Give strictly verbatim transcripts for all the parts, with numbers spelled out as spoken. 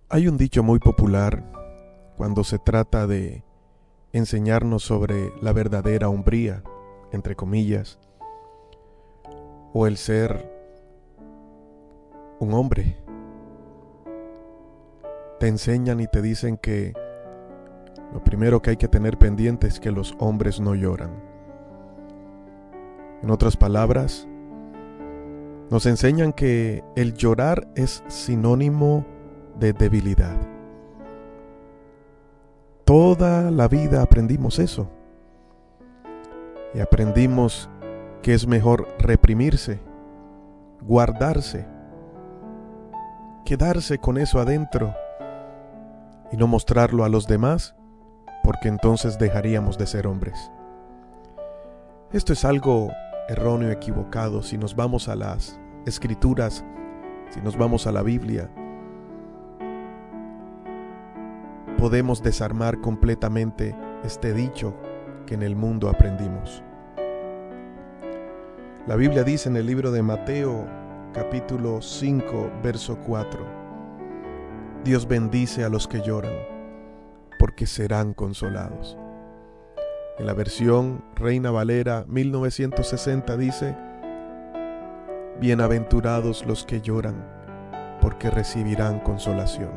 Hay un dicho muy popular cuando se trata de enseñarnos sobre la verdadera hombría, entre comillas, o el ser un hombre. Te enseñan y te dicen que lo primero que hay que tener pendiente es que los hombres no lloran. En otras palabras, nos enseñan que el llorar es sinónimo de debilidad. Toda la vida aprendimos eso. Y aprendimos que es mejor reprimirse, guardarse, quedarse con eso adentro y no mostrarlo a los demás, porque entonces dejaríamos de ser hombres. Esto es algo erróneo, equivocado. Si nos vamos a las Escrituras, si nos vamos a la Biblia, podemos desarmar completamente este dicho que en el mundo aprendimos. La Biblia dice en el libro de Mateo, capítulo cinco, verso cuatro: Dios bendice a los que lloran, porque serán consolados. En la versión Reina Valera mil novecientos sesenta dice: Bienaventurados los que lloran, porque recibirán consolación.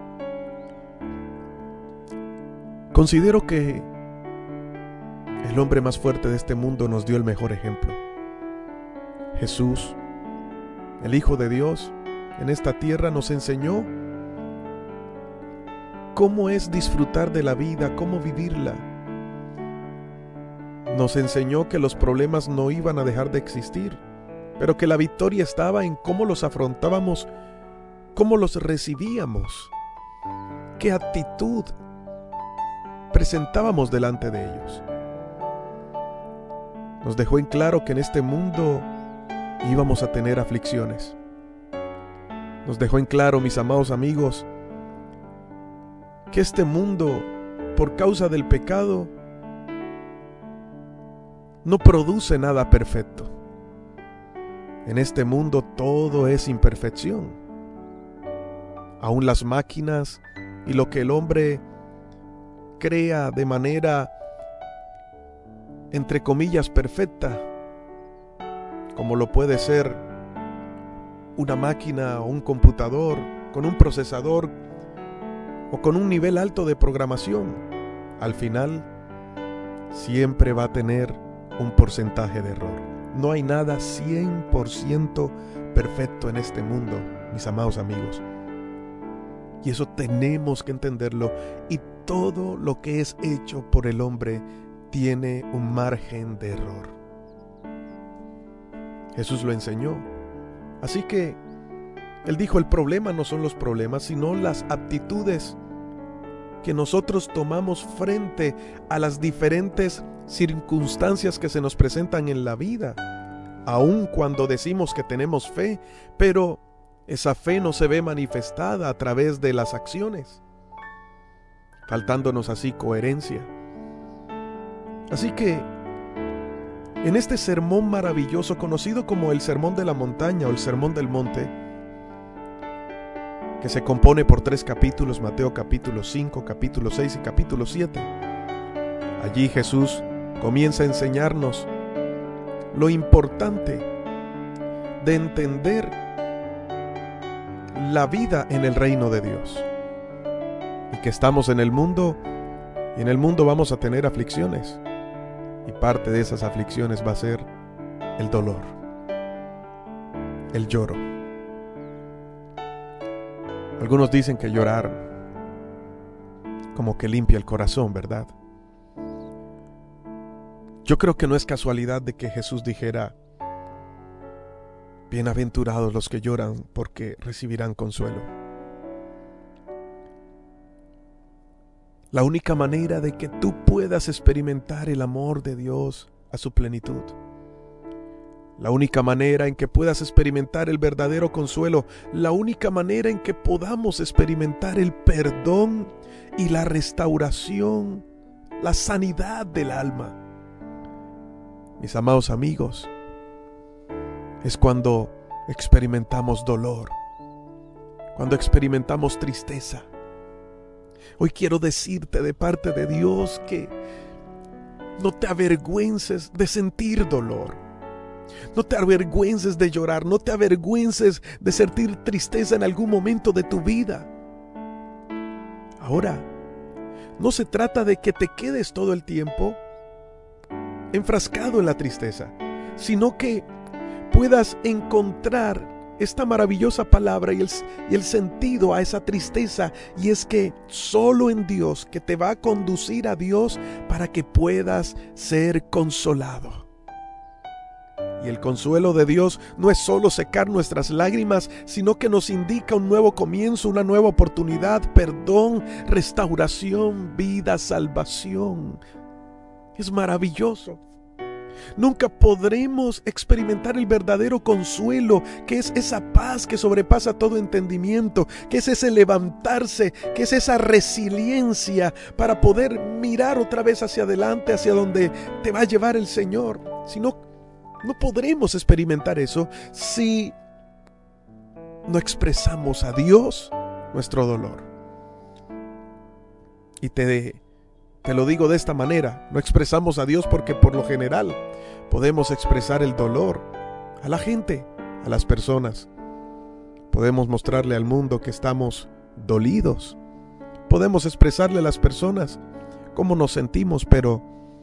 Considero que el hombre más fuerte de este mundo nos dio el mejor ejemplo. Jesús, el Hijo de Dios, en esta tierra nos enseñó cómo es disfrutar de la vida, cómo vivirla. Nos enseñó que los problemas no iban a dejar de existir, pero que la victoria estaba en cómo los afrontábamos, cómo los recibíamos, qué actitud presentábamos delante de ellos. Nos dejó en claro que en este mundo íbamos a tener aflicciones. Nos dejó en claro, mis amados amigos, que este mundo, por causa del pecado, no produce nada perfecto. En este mundo todo es imperfección. Aún las máquinas y lo que el hombre crea de manera, entre comillas, perfecta, como lo puede ser una máquina o un computador con un procesador o con un nivel alto de programación, al final siempre va a tener un porcentaje de error. No hay nada cien por ciento perfecto en este mundo, mis amados amigos. Y eso tenemos que entenderlo. Y todo lo que es hecho por el hombre tiene un margen de error. Jesús lo enseñó. Así que Él dijo, el problema no son los problemas, sino las actitudes que nosotros tomamos frente a las diferentes circunstancias que se nos presentan en la vida. Aun cuando decimos que tenemos fe, pero esa fe no se ve manifestada a través de las acciones, faltándonos así coherencia. Así que en este sermón maravilloso, conocido como el Sermón de la Montaña o el Sermón del Monte, que se compone por tres capítulos, Mateo capítulo cinco, capítulo seis y capítulo siete. Allí Jesús comienza a enseñarnos lo importante de entender la vida en el reino de Dios. Y que estamos en el mundo, y en el mundo vamos a tener aflicciones. Y parte de esas aflicciones va a ser el dolor, el lloro. Algunos dicen que llorar como que limpia el corazón, ¿verdad? Yo creo que no es casualidad de que Jesús dijera: bienaventurados los que lloran, porque recibirán consuelo. La única manera de que tú puedas experimentar el amor de Dios a su plenitud, la única manera en que puedas experimentar el verdadero consuelo, la única manera en que podamos experimentar el perdón y la restauración, la sanidad del alma, mis amados amigos, es cuando experimentamos dolor, cuando experimentamos tristeza. Hoy quiero decirte de parte de Dios que no te avergüences de sentir dolor. No te avergüences de llorar. No te avergüences de sentir tristeza en algún momento de tu vida. Ahora, no se trata de que te quedes todo el tiempo enfrascado en la tristeza, sino que puedas encontrar esta maravillosa palabra y el, y el sentido a esa tristeza, y es que solo en Dios, que te va a conducir a Dios para que puedas ser consolado. Y el consuelo de Dios no es solo secar nuestras lágrimas, sino que nos indica un nuevo comienzo, una nueva oportunidad, perdón, restauración, vida, salvación. Es maravilloso. Nunca podremos experimentar el verdadero consuelo, que es esa paz que sobrepasa todo entendimiento, que es ese levantarse, que es esa resiliencia para poder mirar otra vez hacia adelante, hacia donde te va a llevar el Señor. Si no, no podremos experimentar eso si no expresamos a Dios nuestro dolor. Y te Te lo digo de esta manera, no expresamos a Dios porque por lo general podemos expresar el dolor a la gente, a las personas. Podemos mostrarle al mundo que estamos dolidos. Podemos expresarle a las personas cómo nos sentimos, pero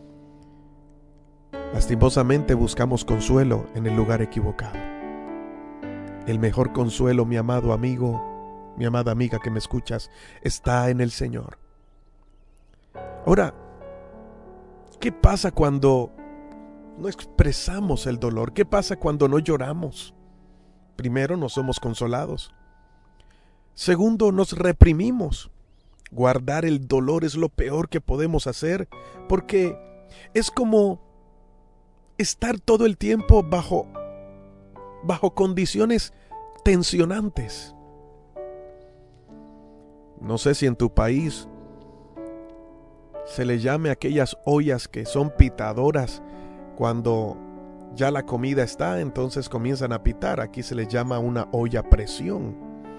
lastimosamente buscamos consuelo en el lugar equivocado. El mejor consuelo, mi amado amigo, mi amada amiga que me escuchas, está en el Señor. Ahora, ¿qué pasa cuando no expresamos el dolor? ¿Qué pasa cuando no lloramos? Primero, no somos consolados. Segundo, nos reprimimos. Guardar el dolor es lo peor que podemos hacer, porque es como estar todo el tiempo bajo, bajo condiciones tensionantes. No sé si en tu país se le llame a aquellas ollas que son pitadoras. Cuando ya la comida está, entonces comienzan a pitar. Aquí se le llama una olla a presión.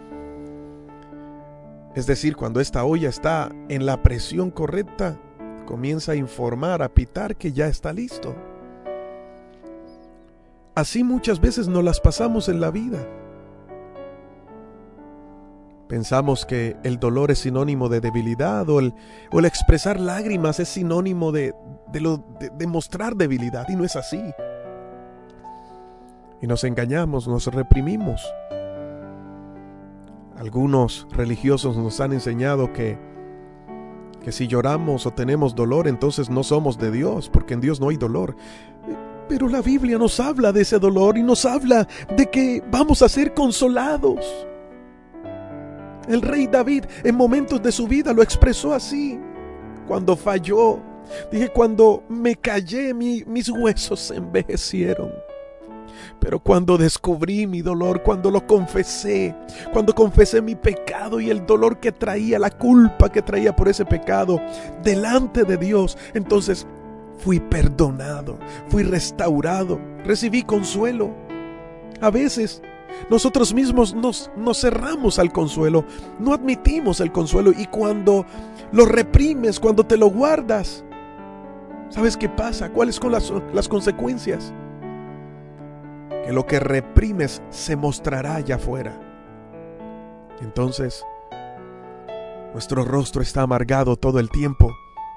Es decir, cuando esta olla está en la presión correcta, comienza a informar, a pitar que ya está listo. Así muchas veces nos las pasamos en la vida. Pensamos que el dolor es sinónimo de debilidad, o el, o el expresar lágrimas es sinónimo de, de, lo, de, de mostrar debilidad, y no es así. Y nos engañamos, nos reprimimos. Algunos religiosos nos han enseñado que, que si lloramos o tenemos dolor, entonces no somos de Dios, porque en Dios no hay dolor. Pero la Biblia nos habla de ese dolor y nos habla de que vamos a ser consolados. El rey David en momentos de su vida lo expresó así. Cuando falló, dije, cuando me callé, mi, mis huesos se envejecieron. Pero cuando descubrí mi dolor, cuando lo confesé, cuando confesé mi pecado y el dolor que traía, la culpa que traía por ese pecado delante de Dios, entonces fui perdonado, fui restaurado, recibí consuelo. A veces nosotros mismos nos, nos cerramos al consuelo, no admitimos el consuelo, y cuando lo reprimes, cuando te lo guardas, ¿sabes qué pasa? ¿Cuáles son las, las consecuencias? Que lo que reprimes se mostrará allá afuera. Entonces, nuestro rostro está amargado todo el tiempo.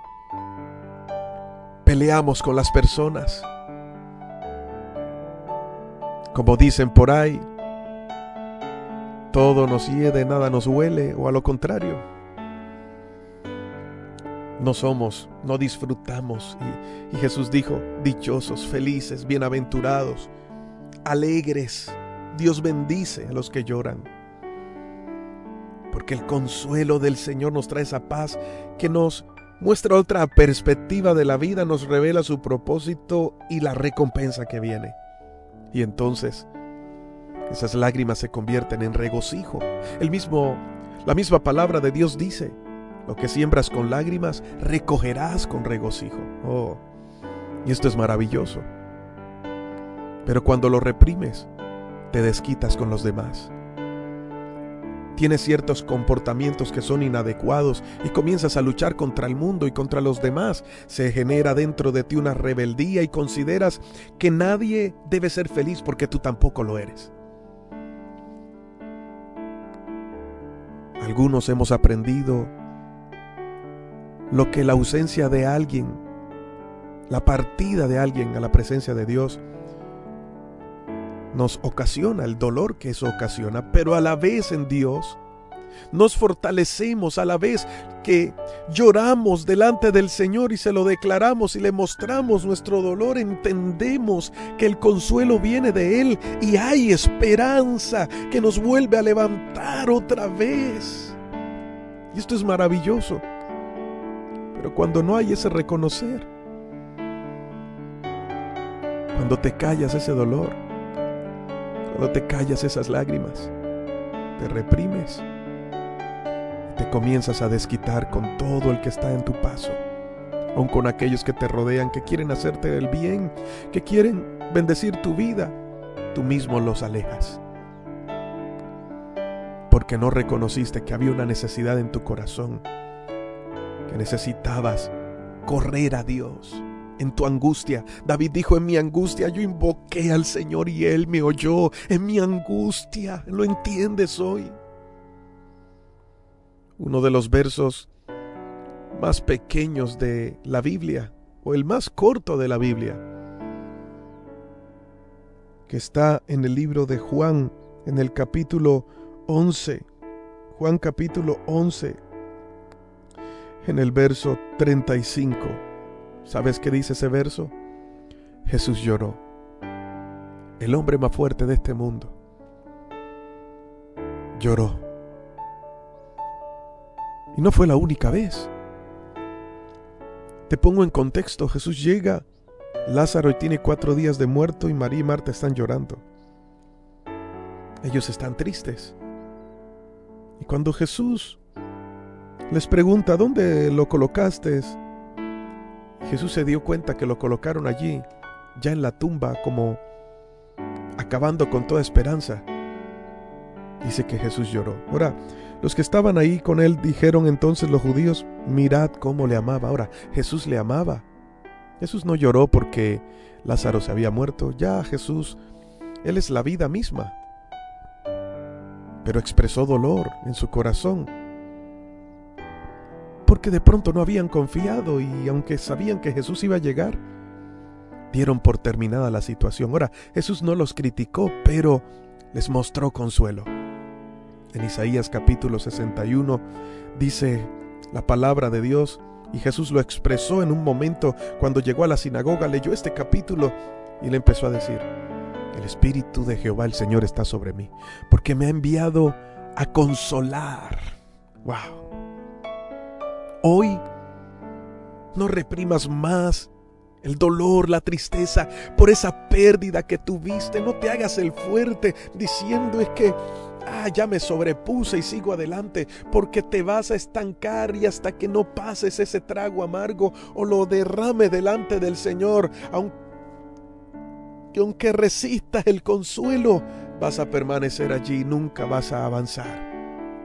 Peleamos con las personas. Como dicen por ahí, todo nos hiede, nada nos huele, o a lo contrario. No somos, no disfrutamos. Y, y Jesús dijo, dichosos, felices, bienaventurados, alegres. Dios bendice a los que lloran. Porque el consuelo del Señor nos trae esa paz que nos muestra otra perspectiva de la vida, nos revela su propósito y la recompensa que viene. Y entonces esas lágrimas se convierten en regocijo. El mismo, la misma palabra de Dios dice, lo que siembras con lágrimas, recogerás con regocijo. Oh, y esto es maravilloso. Pero cuando lo reprimes, te desquitas con los demás. tienes ciertos comportamientos que son inadecuados y comienzas a luchar contra el mundo y contra los demás. Se genera dentro de ti una rebeldía y consideras que nadie debe ser feliz porque tú tampoco lo eres. Algunos hemos aprendido lo que la ausencia de alguien, la partida de alguien a la presencia de Dios nos ocasiona, el dolor que eso ocasiona, pero a la vez en Dios nos fortalecemos, a la vez que lloramos delante del Señor y se lo declaramos y le mostramos nuestro dolor, entendemos que el consuelo viene de Él y hay esperanza que nos vuelve a levantar otra vez. Y esto es maravilloso. Pero cuando no hay ese reconocer, cuando te callas ese dolor, cuando te callas esas lágrimas, te reprimes, te comienzas a desquitar con todo el que está en tu paso, aun con aquellos que te rodean, que quieren hacerte el bien, que quieren bendecir tu vida, tú mismo los alejas. Porque no reconociste que había una necesidad en tu corazón, que necesitabas correr a Dios. En tu angustia, David dijo: en mi angustia yo invoqué al Señor y Él me oyó. En mi angustia, ¿lo entiendes hoy? Uno de los versos más pequeños de la Biblia, o el más corto de la Biblia, que está en el libro de Juan, en el capítulo once, Juan capítulo once, en el verso treinta y cinco. ¿Sabes qué dice ese verso? Jesús lloró. El hombre más fuerte de este mundo lloró. Y no fue la única vez. Te pongo en contexto. Jesús llega, Lázaro tiene cuatro días de muerto y María y Marta están llorando. Ellos están tristes. Y cuando Jesús les pregunta: ¿dónde lo colocaste?, Jesús se dio cuenta que lo colocaron allí, ya en la tumba, como acabando con toda esperanza. Dice que Jesús lloró. Ahora, los que estaban ahí con él dijeron entonces los judíos: mirad cómo le amaba. Ahora, Jesús le amaba. Jesús no lloró porque Lázaro se había muerto. Ya Jesús, Él es la vida misma. Pero expresó dolor en su corazón, porque de pronto no habían confiado y aunque sabían que Jesús iba a llegar, dieron por terminada la situación. Ahora, Jesús no los criticó, pero les mostró consuelo. En Isaías capítulo sesenta y uno dice la palabra de Dios, y Jesús lo expresó en un momento cuando llegó a la sinagoga, leyó este capítulo y le empezó a decir: el Espíritu de Jehová el Señor está sobre mí, porque me ha enviado a consolar. ¡Wow! Hoy no reprimas más el dolor, la tristeza por esa pérdida que tuviste. No te hagas el fuerte diciendo: es que ah, ya me sobrepuse y sigo adelante, porque te vas a estancar y hasta que no pases ese trago amargo o lo derrame delante del Señor, aunque, aunque resistas el consuelo, vas a permanecer allí, nunca vas a avanzar.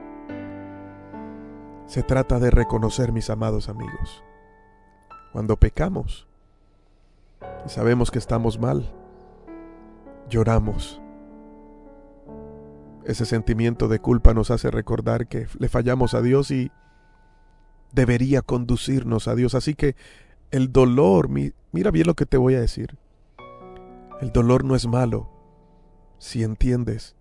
Se trata de reconocer, mis amados amigos, cuando pecamos y sabemos que estamos mal, lloramos. Ese sentimiento de culpa nos hace recordar que le fallamos a Dios y debería conducirnos a Dios. Así que el dolor, mira bien lo que te voy a decir, el dolor no es malo si entiendes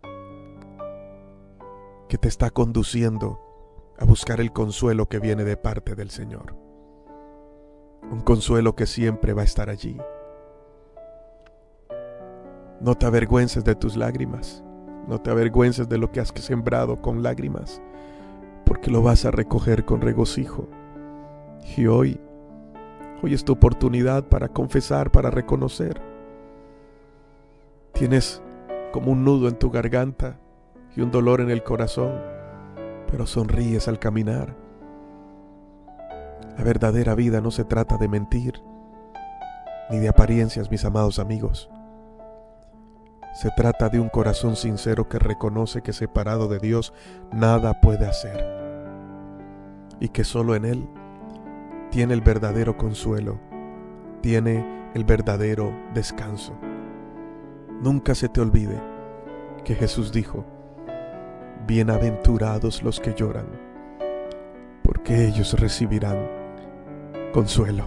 que te está conduciendo a buscar el consuelo que viene de parte del Señor. Un consuelo que siempre va a estar allí. No te avergüences de tus lágrimas. No te avergüences de lo que has sembrado con lágrimas, porque lo vas a recoger con regocijo. Y hoy, hoy es tu oportunidad para confesar, para reconocer. Tienes como un nudo en tu garganta y un dolor en el corazón, pero sonríes al caminar. La verdadera vida no se trata de mentir, ni de apariencias, mis amados amigos. Se trata de un corazón sincero que reconoce que separado de Dios nada puede hacer y que solo en Él tiene el verdadero consuelo, tiene el verdadero descanso. Nunca se te olvide que Jesús dijo: bienaventurados los que lloran, porque ellos recibirán consuelo.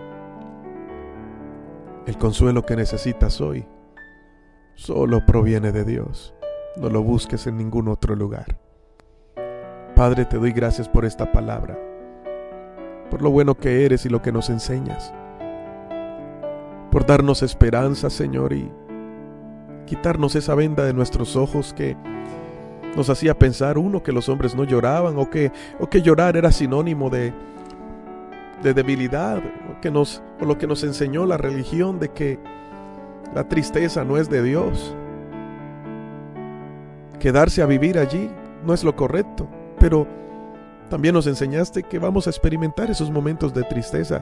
El consuelo que necesitas hoy solo proviene de Dios. No lo busques en ningún otro lugar. Padre, te doy gracias por esta palabra, por lo bueno que eres y lo que nos enseñas, por darnos esperanza, Señor, y quitarnos esa venda de nuestros ojos que nos hacía pensar, uno, que los hombres no lloraban, o que, o que llorar era sinónimo de, de debilidad, o, que nos, o lo que nos enseñó la religión de que la tristeza no es de Dios. Quedarse a vivir allí no es lo correcto, pero también nos enseñaste que vamos a experimentar esos momentos de tristeza,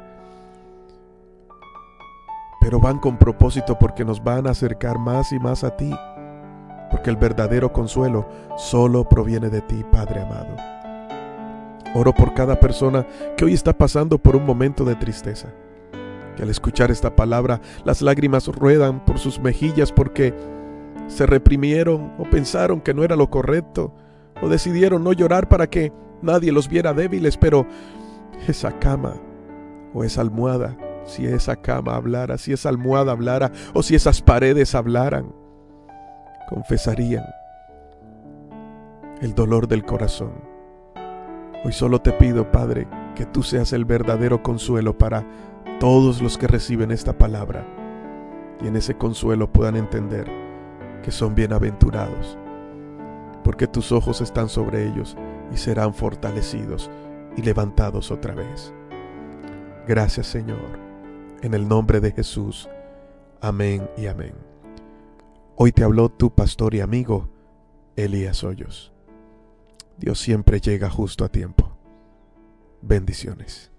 pero van con propósito porque nos van a acercar más y más a ti, porque el verdadero consuelo solo proviene de ti, Padre amado. Oro por cada persona que hoy está pasando por un momento de tristeza, que al escuchar esta palabra las lágrimas ruedan por sus mejillas porque se reprimieron o pensaron que no era lo correcto, o decidieron no llorar para que nadie los viera débiles, pero esa cama o esa almohada, si esa cama hablara, si esa almohada hablara, o si esas paredes hablaran, confesarían el dolor del corazón. Hoy solo te pido, Padre, que tú seas el verdadero consuelo para todos los que reciben esta palabra, y en ese consuelo puedan entender que son bienaventurados, porque tus ojos están sobre ellos y serán fortalecidos y levantados otra vez. Gracias, Señor, en el nombre de Jesús. Amén y amén. Hoy te habló tu pastor y amigo, Elías Hoyos. Dios siempre llega justo a tiempo. Bendiciones.